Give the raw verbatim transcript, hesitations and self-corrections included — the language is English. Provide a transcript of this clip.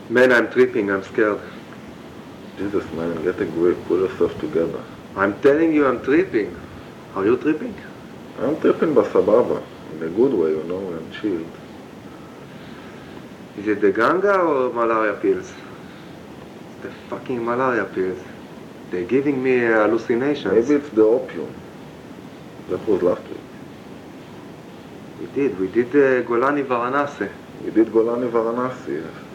Man, I'm tripping, I'm scared. Jesus, man, get a grip, pull yourself together. I'm telling you I'm tripping. Are you tripping? I'm tripping בסבבה. In a good way, you know, I'm chilled. Is it the ganga or malaria pills? It's the fucking malaria pills. They're giving me uh, hallucinations. Maybe it's the opium. That was last week. We did, we did uh, Golani Varanasi. We did Golani Varanasi, yes.